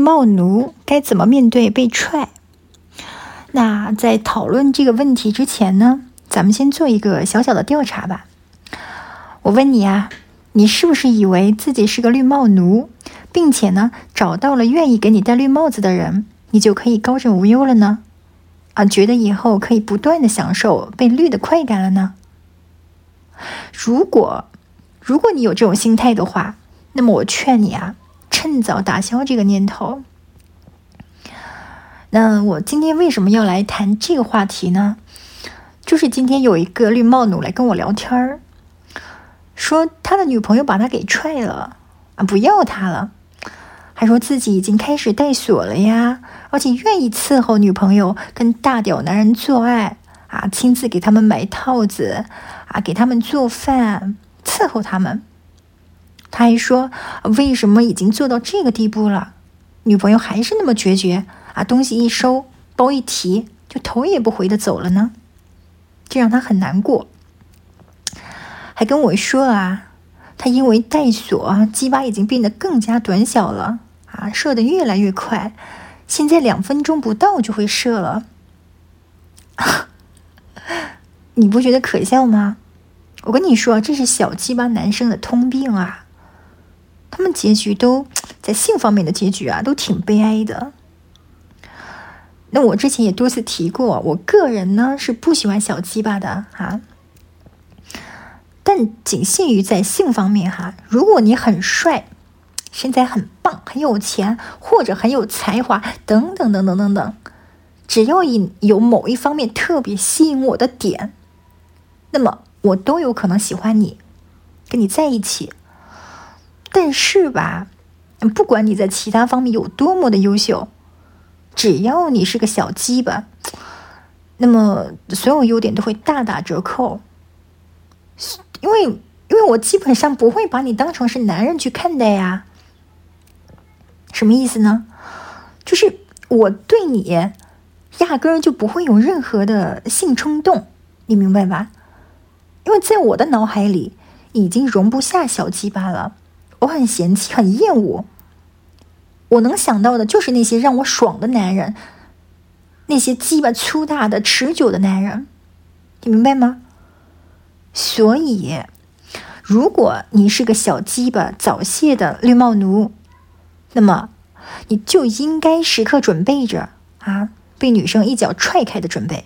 帽奴该怎么面对被踹。那在讨论这个问题之前呢，咱们先做一个小小的调查吧。我问你啊，你是不是以为自己是个绿帽奴，并且呢找到了愿意给你戴绿帽子的人，你就可以高枕无忧了呢？觉得以后可以不断的享受被绿的快感了呢？如果你有这种心态的话，那么我劝你啊，趁早打消这个念头。那我今天为什么要来谈这个话题呢？就是今天有一个绿帽奴来跟我聊天，说他的女朋友把他给踹了不要他了，还说自己已经开始带锁了呀，而且愿意伺候女朋友跟大屌男人做爱亲自给他们买套子给他们做饭，伺候他们。他还说为什么已经做到这个地步了，女朋友还是那么决绝东西一收，包一提，就头也不回的走了呢？这让他很难过。还跟我说他因为带锁鸡巴已经变得更加短小了射得越来越快，现在2分钟不到就会射了。你不觉得可笑吗？我跟你说，这是小鸡巴男生的通病他们结局都在性方面的结局都挺悲哀的。那我之前也多次提过，我个人呢是不喜欢小鸡巴的但仅限于在性方面如果你很帅，身材很棒，很有钱，或者很有才华等等等等等等，只要有某一方面特别吸引我的点，那么我都有可能喜欢你，跟你在一起。但是吧，不管你在其他方面有多么的优秀，只要你是个小鸡巴，那么所有优点都会大打折扣。因为我基本上不会把你当成是男人去看待呀。什么意思呢？就是我对你压根儿就不会有任何的性冲动，你明白吧？因为在我的脑海里已经容不下小鸡巴了，我很嫌弃，很厌恶。我能想到的就是那些让我爽的男人，那些鸡巴粗大的持久的男人，你明白吗？所以如果你是个小鸡巴早泄的绿帽奴，那么你就应该时刻准备着被女生一脚踹开的准备。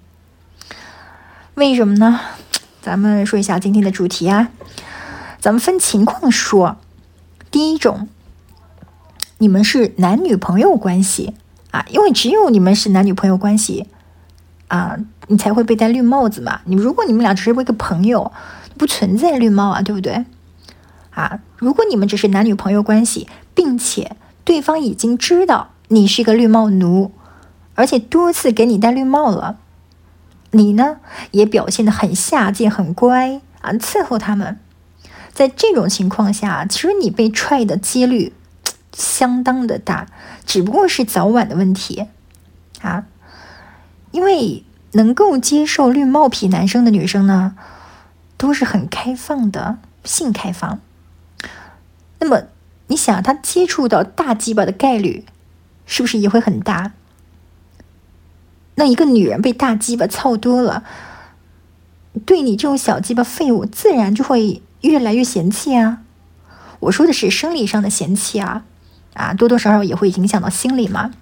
为什么呢？咱们说一下今天的主题咱们分情况说。第一种，你们是男女朋友关系因为只有你们是男女朋友关系你才会被戴绿帽子嘛。如果你们俩只是一个朋友，不存在绿帽对不对如果你们只是男女朋友关系，并且对方已经知道你是一个绿帽奴，而且多次给你戴绿帽了，你呢也表现得很下贱很乖伺候他们，在这种情况下，其实你被踹的几率相当的大，只不过是早晚的问题因为能够接受绿帽皮男生的女生呢，都是很开放的，性开放。那么你想，他接触到大鸡巴的概率是不是也会很大？那一个女人被大鸡巴操多了，对你这种小鸡巴废物自然就会越来越嫌弃我说的是生理上的嫌弃多多少少也会影响到心理嘛。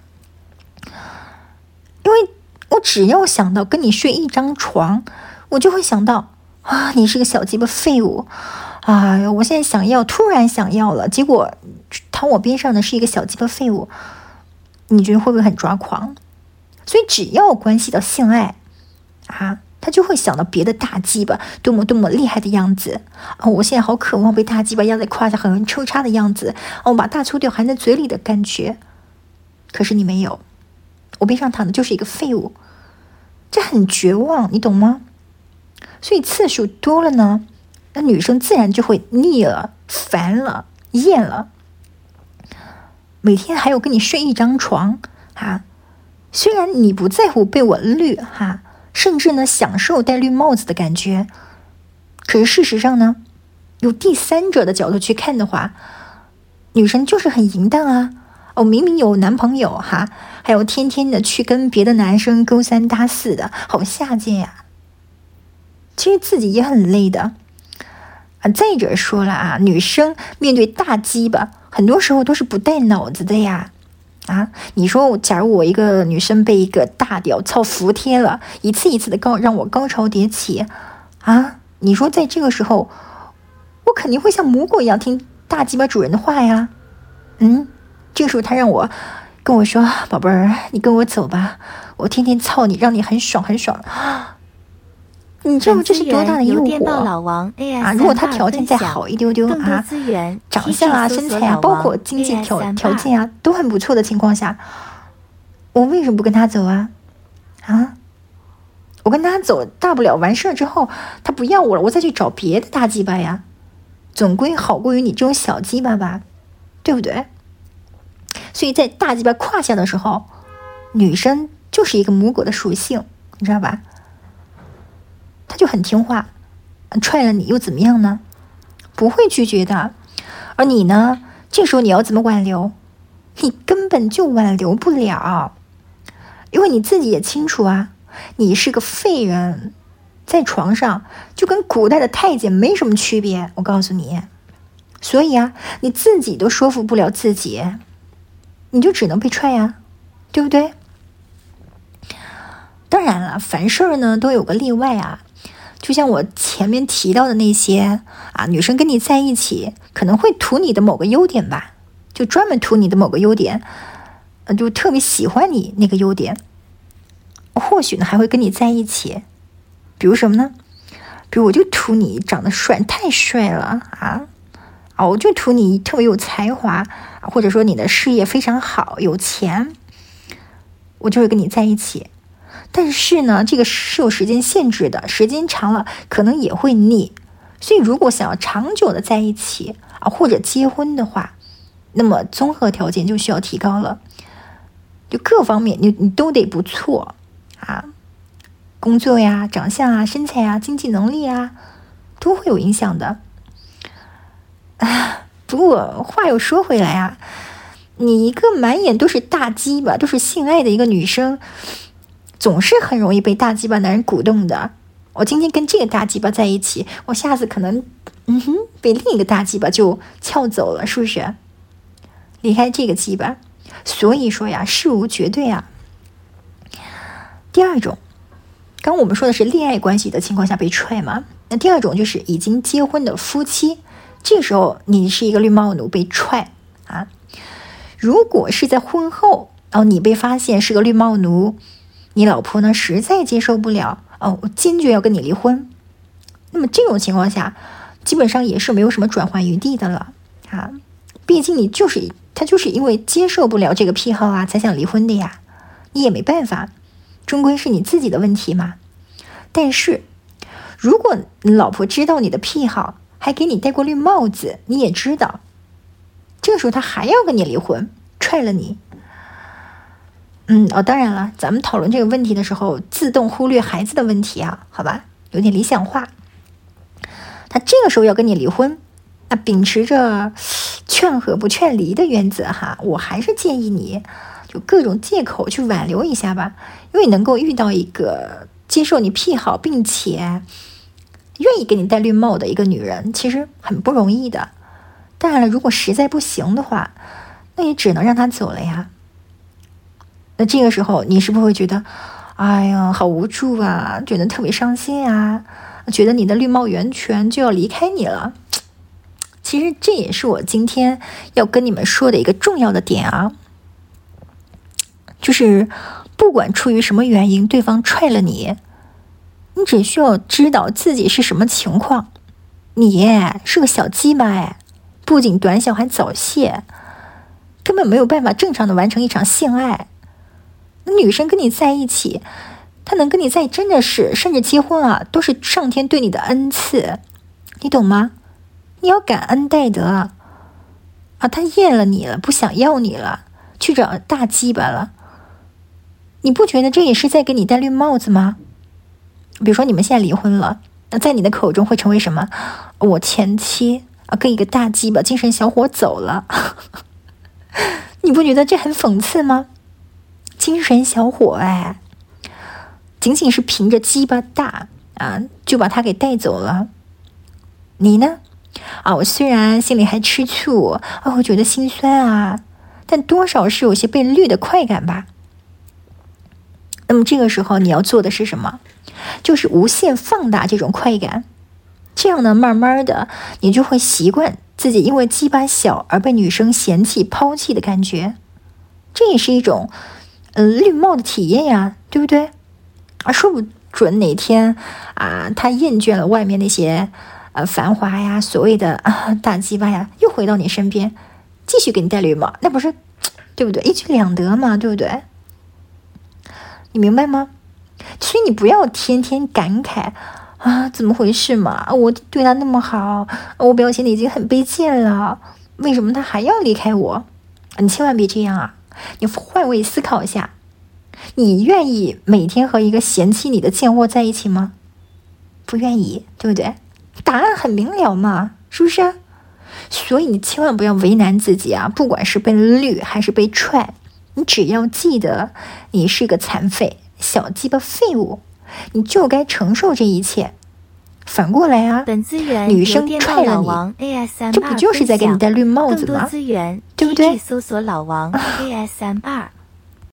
因为我只要想到跟你睡一张床，我就会想到你是个小鸡巴废物我现在突然想要了，结果躺我边上的是一个小鸡巴废物，你觉得会不会很抓狂？所以只要关系到性爱他就会想到别的大鸡巴多么多么厉害的样子我现在好渴望被大鸡巴压在胯下很抽插的样子我把大粗屌含在嘴里的感觉。可是你没有，我边上躺的就是一个废物，这很绝望，你懂吗？所以次数多了呢，那女生自然就会腻了、烦了、厌了。每天还有跟你睡一张床虽然你不在乎被我绿甚至呢享受戴绿帽子的感觉，可是事实上呢，由第三者的角度去看的话，女生就是很淫荡明明有男朋友哈，还有天天的去跟别的男生勾三搭四的，好下贱呀。其实自己也很累的再者说了女生面对大鸡巴，很多时候都是不带脑子的呀。你说假如我一个女生被一个大屌操服帖了，一次一次的让我高潮迭起你说在这个时候，我肯定会像母狗一样听大鸡巴主人的话呀。这个时候他跟我说，宝贝儿，你跟我走吧，我天天操你，让你很爽很爽。你知道这是多大的诱惑如果他条件再好一丢丢长相身材包括经济条件都很不错的情况下，我为什么不跟他走我跟他走，大不了完事之后他不要我了，我再去找别的大鸡巴呀，总归好过于你这种小鸡巴吧，对不对？所以在大鸡巴胯下的时候，女生就是一个母狗的属性，你知道吧？她就很听话，踹了你又怎么样呢？不会拒绝的。而你呢，这时候你要怎么挽留？你根本就挽留不了，因为你自己也清楚你是个废人，在床上就跟古代的太监没什么区别，我告诉你。所以你自己都说服不了自己，你就只能被踹对不对？当然了，凡事呢都有个例外就像我前面提到的那些女生跟你在一起可能会图你的某个优点吧，就专门图你的某个优点，就特别喜欢你那个优点，或许呢还会跟你在一起。比如什么呢？比如我就图你长得帅，太帅了我就图你特别有才华或者说你的事业非常好，有钱，我就会跟你在一起。但是呢，这个是有时间限制的，时间长了可能也会腻。所以如果想要长久的在一起或者结婚的话，那么综合条件就需要提高了，就各方面你都得不错工作呀、长相身材经济能力都会有影响的。不过话又说回来你一个满眼都是大鸡巴都是性爱的一个女生，总是很容易被大鸡巴男人鼓动的。我今天跟这个大鸡巴在一起，我下次可能被另一个大鸡巴就撬走了，是不是？离开这个鸡巴。所以说事无绝对第二种，刚我们说的是恋爱关系的情况下被踹嘛，那第二种就是已经结婚的夫妻，这时候你是一个绿帽奴被踹如果是在婚后你被发现是个绿帽奴，你老婆呢实在接受不了我坚决要跟你离婚，那么这种情况下基本上也是没有什么转圜余地的了毕竟他就是因为接受不了这个癖好才想离婚的呀，你也没办法，终归是你自己的问题嘛。但是如果你老婆知道你的癖好，还给你戴过绿帽子，你也知道，这个时候他还要跟你离婚，踹了你。当然了，咱们讨论这个问题的时候，自动忽略孩子的问题好吧，有点理想化。他这个时候要跟你离婚，那秉持着劝和不劝离的原则我还是建议你就各种借口去挽留一下吧，因为能够遇到一个接受你癖好并且愿意给你戴绿帽的一个女人，其实很不容易的。当然了，如果实在不行的话，那也只能让她走了呀。那这个时候你是不是会觉得哎呀好无助觉得特别伤心觉得你的绿帽源泉就要离开你了。其实这也是我今天要跟你们说的一个重要的点就是不管出于什么原因对方踹了你，你只需要知道自己是什么情况。你是个小鸡巴不仅短小还早泄，根本没有办法正常的完成一场性爱。女生跟你在一起，她能跟你在真的是甚至结婚都是上天对你的恩赐，你懂吗？你要感恩戴德他厌了你了，不想要你了，去找大鸡巴了，你不觉得这也是在给你戴绿帽子吗？比如说你们现在离婚了，那在你的口中会成为什么？我前妻跟一个大鸡巴精神小伙走了你不觉得这很讽刺吗？精神小伙哎，仅仅是凭着鸡巴大啊，就把他给带走了。你呢？啊，我虽然心里还吃醋啊，我觉得心酸啊，但多少是有些被绿的快感吧。那么这个时候你要做的是什么？就是无限放大这种快感，这样呢，慢慢的你就会习惯自己因为鸡巴小而被女生嫌弃抛弃的感觉，这也是一种绿帽的体验呀，对不对？啊，说不准哪天啊，他厌倦了外面那些繁华呀，所谓的大鸡巴呀，又回到你身边，继续给你戴绿帽，那不是对不对？一举两得嘛，对不对？你明白吗？所以你不要天天感慨啊，怎么回事嘛？我对他那么好，我表现的已经很卑贱了，为什么他还要离开我？你千万别这样啊！你换位思考一下，你愿意每天和一个嫌弃你的贱货在一起吗？不愿意，对不对？答案很明了嘛，是不是？所以你千万不要为难自己啊！不管是被绿还是被踹，你只要记得你是个残废。小鸡巴废物，你就该承受这一切。反过来啊，女生踹了你，这不就是在给你戴绿帽子吗？对不对？ 搜索老王AS32